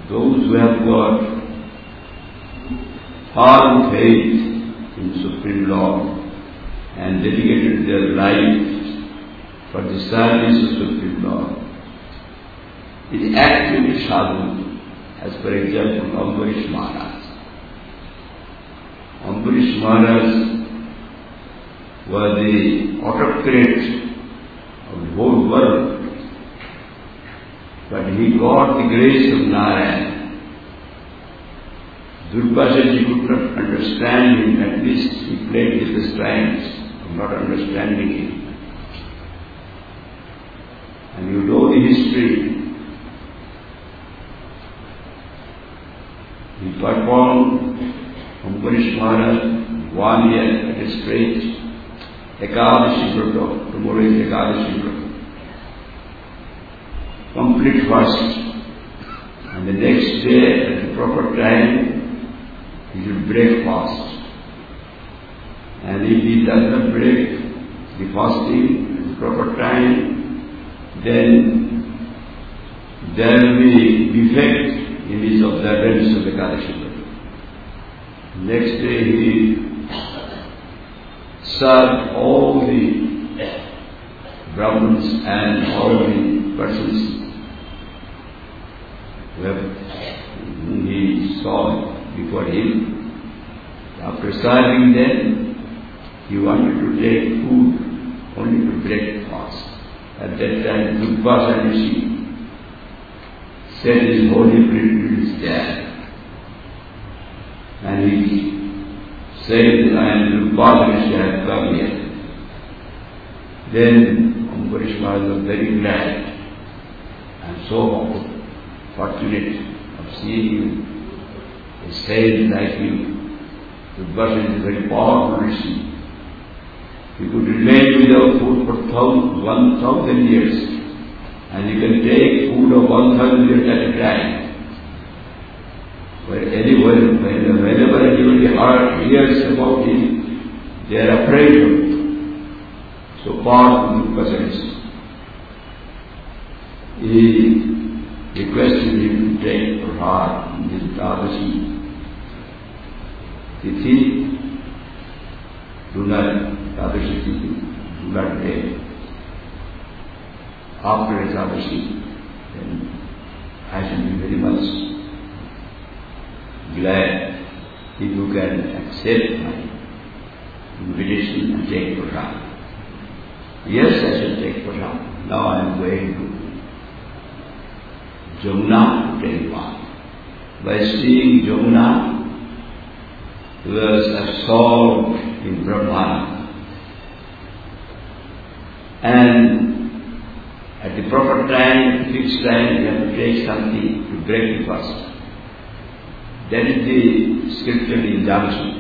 those who have got firm faith in Supreme Lord and dedicated their life for the service of Supreme Lord, is actually sadhu, as for example Ambarish Maharaj. Ambarish Maharaj was the autocrat of the whole world, but he got the grace of Narayan. Durvasaji could not understand him, at least he played with the strengths of not understanding him. And you know the history. He performed Ambarish Maharaj 1 year at a straight Ekadashi Vrata. Tomorrow is Ekadashi Vrata. Complete fast. And the next day at the proper time he should break fast. And if he does not break the fasting at the proper time, then there will be defect in his observance of the Ekadashi Vrata. Next day he served all the Brahmins and all the persons whom he saw before him. After serving them, he wanted to take food only to break fast. At that time, Durvasa Rishi said his holy priesthood is there. And he said, I am Durvasa Rishi, I have come here. Then Ambarish Maharaj was very glad. I am so fortunate of seeing you. A sage like you. Durvasa is a very powerful Rishi. You could remain without food for 1,000 years, and you can take food of 1,000 years at a time. Whenever anybody hears about him, they are afraid of him. So powerful Durvasa is. He requested him to take prasad in his Ekadashi Tithi. Do not take. After Ekadashi, then I shall be very much glad if you can accept my invitation and take prasad. Yes, I shall take prasad. Now I am going to Jamuna to take part. By seeing Jamuna, he was absorbed in Brahmana. And at the proper time, fixed time, you have to take something to break the fast. That is the scriptural injunction.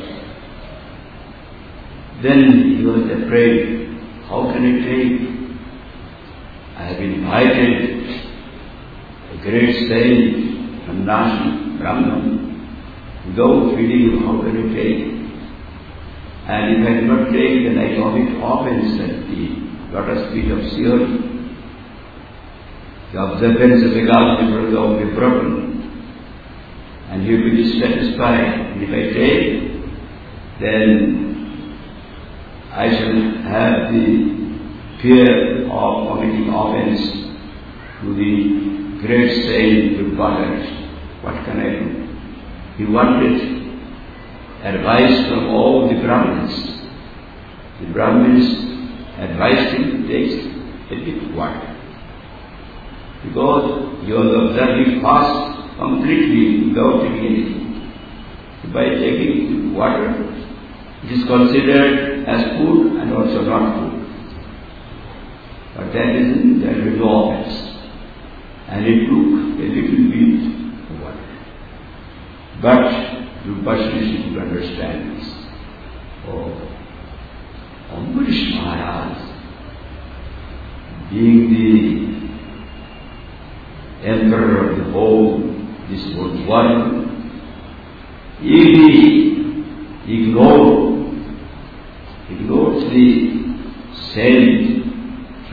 Then he was afraid, how can I take? I have been invited, a great sage, Sannyasi, Brahman, without feeding him, how can I take? And if I do not take, then I commit offense at the lotus feet of Sri. The observance of the Ekadashi Vrata will be broken, and he will be dissatisfied. And if I take, then I shall have the fear of committing offense to the great sage Durvasa. What can I do? He wanted advice from all the Brahmins. The Brahmins advised him to take a bit water, because he was observing fast completely without taking anything. By taking water, it is considered as food and also not food. But there is no offense. And he took a little bit of water. But Durvasa should understand this. Oh, Ambarish Maharaj, being the emperor of this whole world, if he ignores the sage,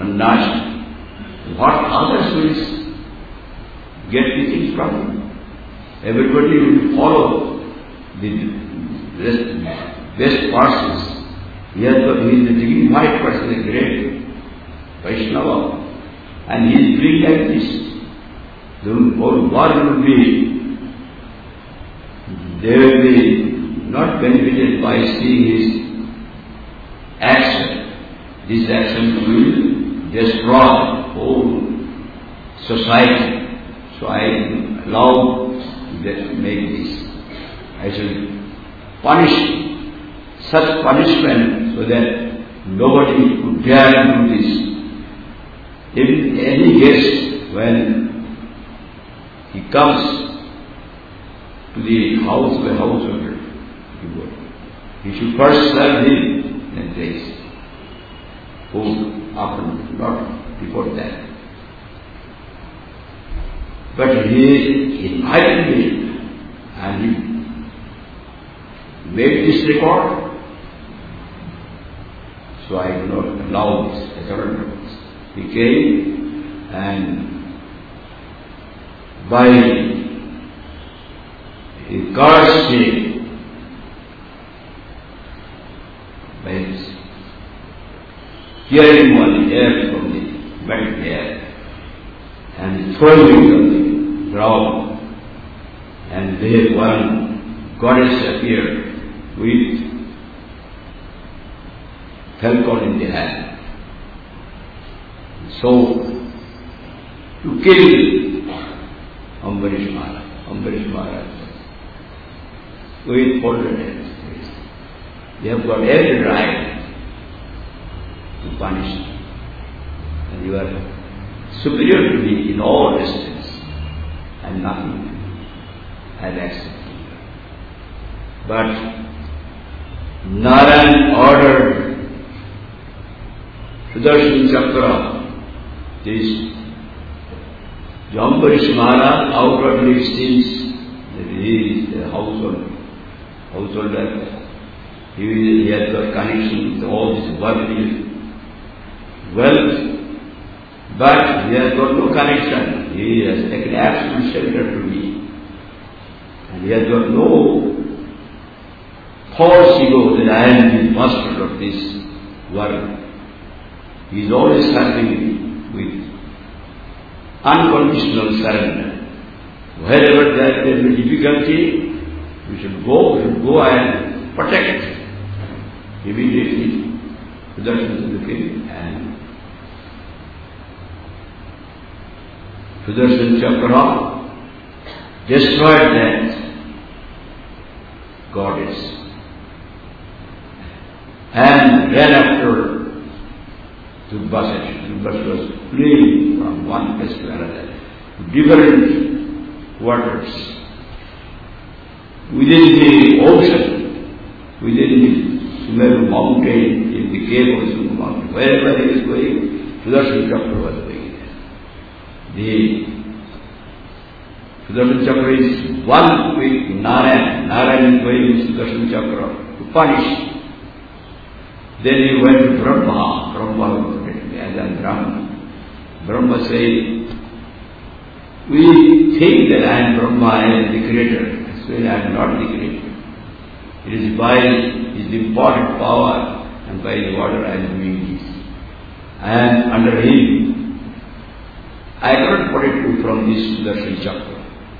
sannyasi, what others will get the things from him? Everybody will follow the best persons. He is the dignified person, a great Vaishnava. And he is doing like this. The whole world will be, they will be not benefited by seeing his action. This action will destroy whole society. So I allow to make this. I shall punish such punishment so that nobody would dare to do this. If any guest, when he comes to the house of a householder, he should first serve him and taste food after, not before that. But he invited me and he made this record. So I do not allow this. I cannot do this. He came and by he cursed me by his hearing one air from the wet air and throwing me on the ground. And there one goddess appeared with falcon in the hand. So, to kill Ambarish Maharaj with folded hands. They have got every right to punish you. And you are superior to me in all respects, and nothing I'll accept you. But Narayan ordered Sudarshan Chakra. This Ambarish Maharaj outwardly seems that he is a householder. He has got connection with all this worldly wealth, but he has got no connection. He has taken absolute shelter to me. And he has got no false ego that I am the master of this world. He is always serving me with unconditional surrender. Wherever there is a difficulty, we should go and protect. Immediately, Sudarshan came and Sudarshan Chakra destroyed that goddess and ran after Durvasa. Durvasa was fleeing from one place to another, different waters, within the ocean, within the Sumeru mountain, in the cave of Sumeru mountain, wherever he was going, Sudarshan Chakra was going there. The Sudarshan Chakra is one with Narayan. Narayan is going with Sudarshan Chakra to punish. Then he went to Brahma. Brahma protected me as I Brahma. Brahma said, we think that I am Brahma, I am the creator. Actually, I am not the creator. It is by his imparted power and by the order I am doing this. I am under him. I cannot protect you from this Sudarshan Chakra.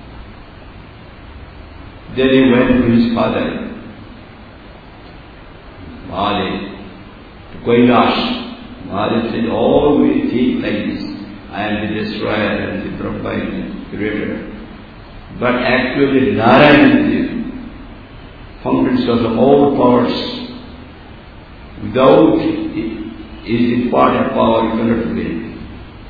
Then he went to his father, Mahadev, to Kailash. Mahadev said, oh, we think like this. I am the destroyer and the Brahma is the creator. But actually Narayan is the fountain source of all powers. Without his imparted power, you cannot do anything.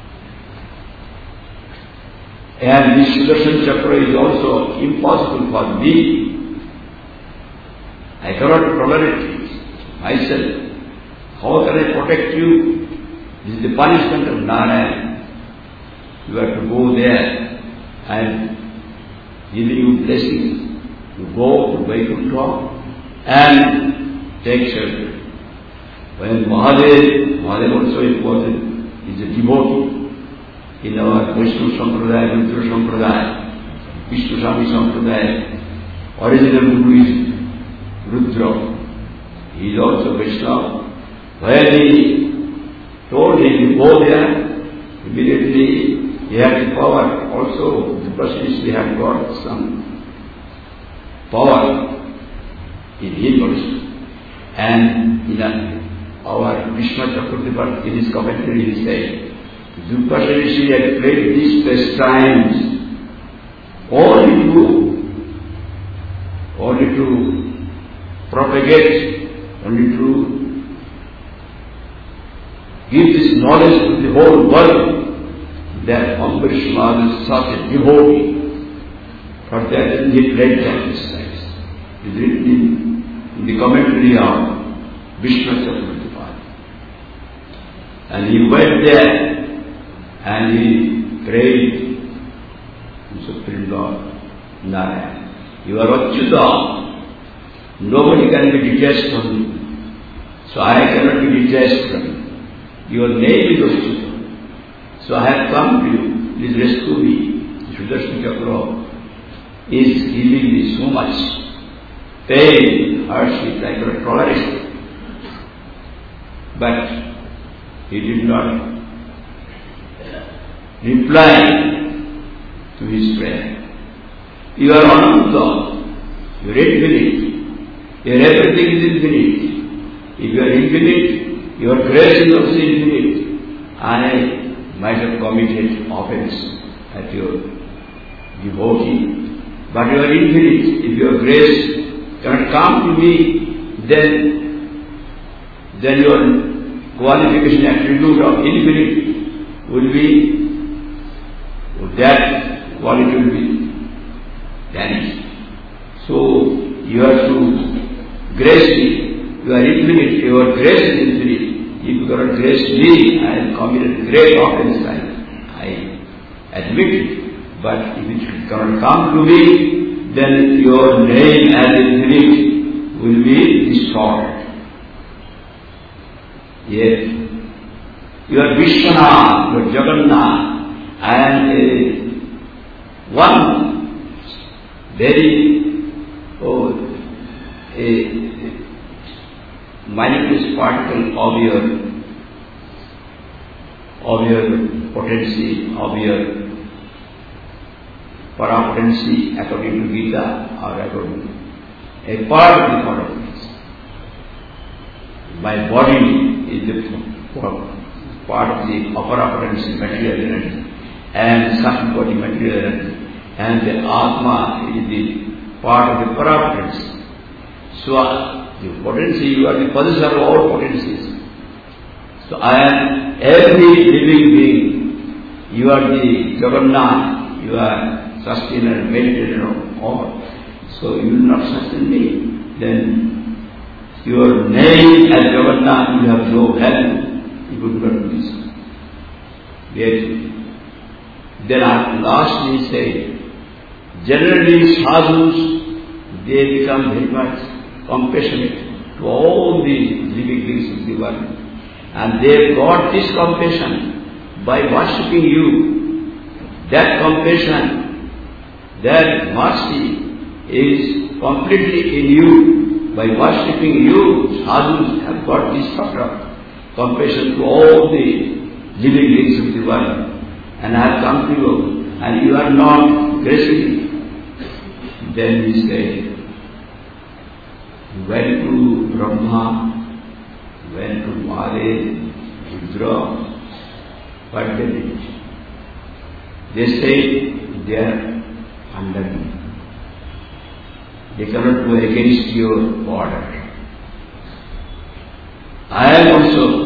And this Sudarshan Chakra is also impossible for me. I cannot tolerate it myself. How can I protect you? This is the punishment of Narayan. You have to go there and give you blessings. You go to Vaikuntha and take shelter. When Mahadev also is a devotee in our Vaishnava Sampradaya, Vishnu Sampradaya. Vishnu Swami Sampradaya, original Guru is Rudra. He is also Vaishnava. When he told him to go there, immediately he had the power. Also, the person had got some power in him also. And in our Vishnu Chakravarti, in his commentary, he said, Dupa Rishi had played these pastimes only to propagate, only to give this knowledge to the whole world that Ambarish Maharaj is such a devotee. For that he played that pastimes. It is written in the commentary of Vishnu Chakravarti. And he went there and he prayed to Supreme Lord Narayana. You are Achyuta. Nobody can be detached from you. So I cannot be detached from you. Your name is Achyuta. So I have come to you. Please rescue me. Sudarshan Chakra is giving me so much pain, hardship, I cannot tolerate it. But he did not reply to his prayer. You are Ananta. You are infinite. Your everything is infinite. If you are infinite, your grace is also infinite. I might have committed offense at your devotee, but you are infinite. If your grace cannot come to me, then your qualification attribute of infinite will be, that quality will be vanished. So you have to grace me. You are infinite. Your grace is infinite. If you cannot grace me, I have committed great offense. I admit it. But if it cannot come to me, then your name as infinite will be distorted. Yes. You are Vishwanath, you are Jagannath, and one very minute particle of your potency, of your parapotency, according to Gita or according to a part of the parapotency. My body is the part of the parapotency, material energy, and subtle material energy, and the Atma is the part of the parapotency. So, the potency, you are the possessor of all potencies. So, I am every living being. You are the Jagannath, you are sustainer, maintainer of all. So, you will not sustain me. Then, your name as Jagannath will have no value. You would not do this. Yet, then at last we say, generally sadhus, they become very much compassionate to all the living beings of the world. And they got this compassion by worshipping you. That compassion, that mercy is completely in you. By worshipping you, sadhus have got this sort of compassion to all the living beings of the world. And I have come to you, and you are not gracing. Then we say, went to Brahma, went to Mare, Rudra, what they did? They say they are under me. They cannot go against your order. I am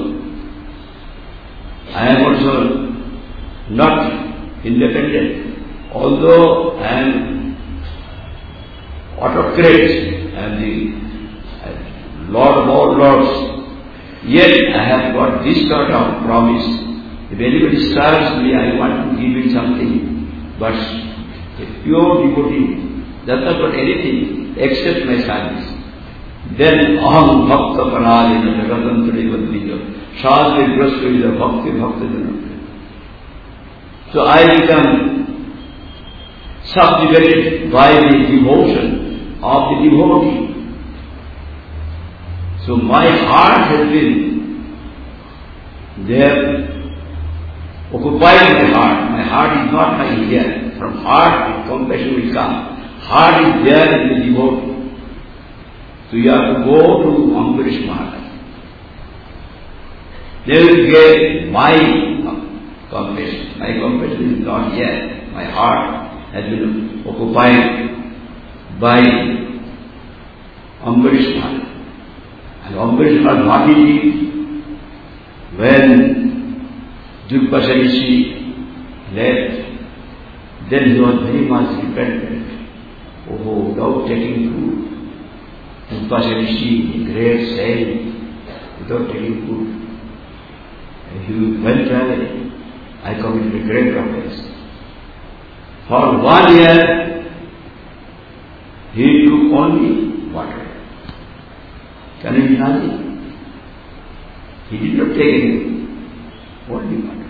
also not independent. Although I am autocrat, I am the Lord of all lords, yet I have got this sort of promise. If anybody serves me, I want to give him something. But a pure devotee does not want anything except my service. Then aham bhakta paralena jagatantari vadriya sadhya grasya bhakti bhakta janata. So I become subjugated by the devotion of the devotee. So my heart has been there, occupying my heart. My heart is not my ear. From heart, compassion will come. Heart is there in the devotee. So you have to go to Ambarish Maharaj. They will get my compassion. My compassion is not yet. My heart has been occupied by Ambarish Maharaj. And Ambarish Maharaj, what he did when Durvasa Rishi left, then he was very much repentant. Oh, without taking food. Durvasa Rishi, great saint, without taking food. He went away. I committed a great offense. For 1 year, he took only water. Can you imagine? He did not take anything, only water.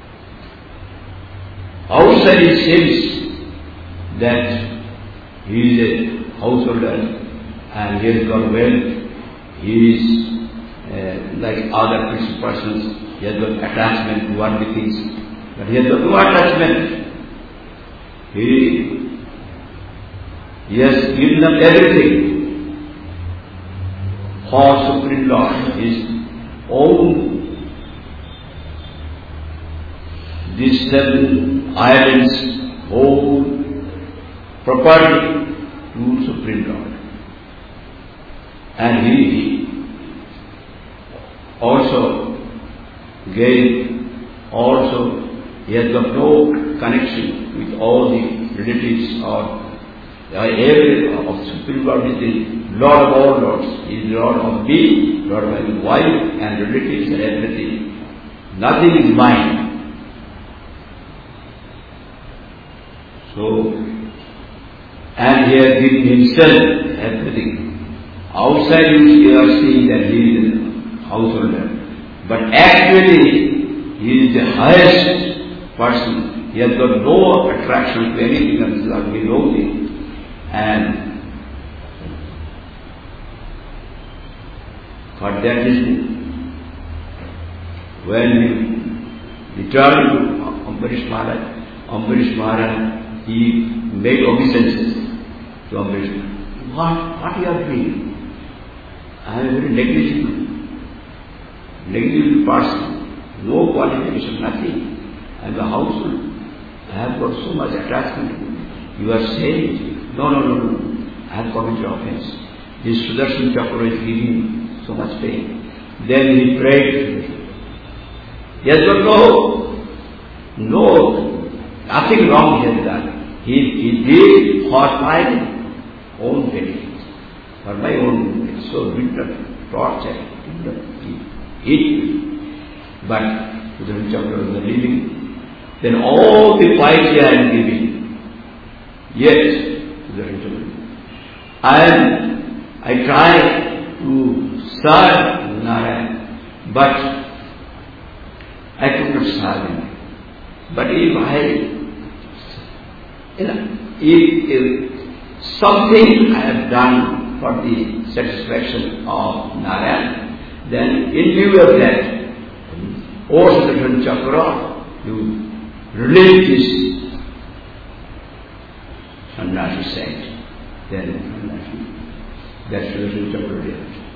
Outside it seems that he is a householder and he has got wealth. He is like other persons. He has got attachment to worldly things, but he has got no attachment. He has given up everything for Supreme Lord, his own, these 7 islands, whole property to Supreme Lord. And he also gave, he has got no connection with all the relatives or every of Supreme Lord is the Lord of all lords. He is Lord of me, Lord of my wife and relatives and everything. Nothing is mine. So, and he has given himself everything. Outside you are seeing that he is a householder. But actually, he is the highest person. He has got no attraction to anything else or below him. And for that reason, when he returned to Ambarish Maharaj, he made obeisances to Ambarish Maharaj. What you are doing? I am a very negligible person, no qualification, nothing. I am a household. I have got so much attachment to you. You are saying, no. I have committed offense. This Sudarshan Chakra is giving so much pain. Then he prayed. He has got nothing wrong he has done. He did for my own benefit, for my own benefit. So did not torture, did not eat. But Sudarshan Chakra was living. Then all the piety I am giving. Yes, and I try to serve Narayan, but I could not serve him. But if something I have done for the satisfaction of Narayan, then in view of that, O Sudarshan Chakra, you release this sannyasi saint. Then that's Sudarshan Chakra did.